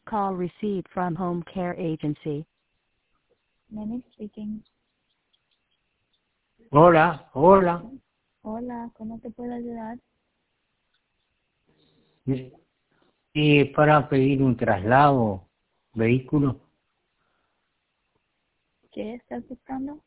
Call received from Home Care Agency. Nene speaking. Hola, hola. Hola, ¿cómo te puedo ayudar? Para pedir un traslado, vehículo. ¿Qué estás buscando?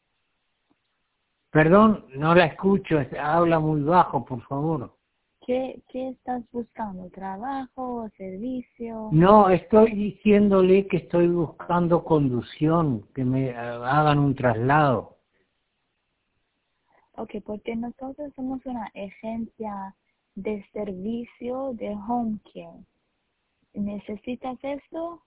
Perdón, no la escucho, habla muy bajo, por favor. ¿Qué estás buscando? ¿Trabajo o servicio? No, estoy diciéndole que estoy buscando conducción, que me hagan un traslado. Ok, porque nosotros somos una agencia de servicio de home care. ¿Necesitas esto?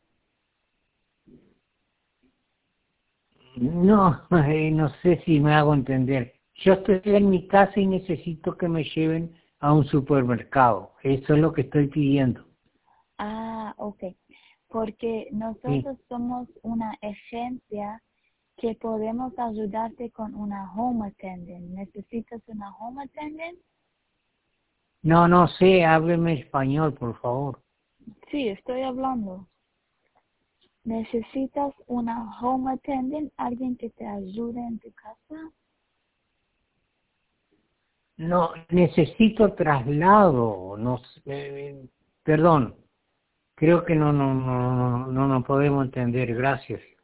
No, no sé si me hago entender. Yo estoy en mi casa y necesito que me lleven a un supermercado. Eso es lo que estoy pidiendo. Ah, ok. Porque Sí. nosotros somos una agencia que podemos ayudarte con una home attendant. ¿Necesitas una home attendant? No, no sé, hábleme español, por favor. Sí, estoy hablando. ¿Necesitas una home attendant? ¿Alguien que te ayude en tu casa? No, necesito traslado. No, perdón, creo que no nos podemos entender. Gracias.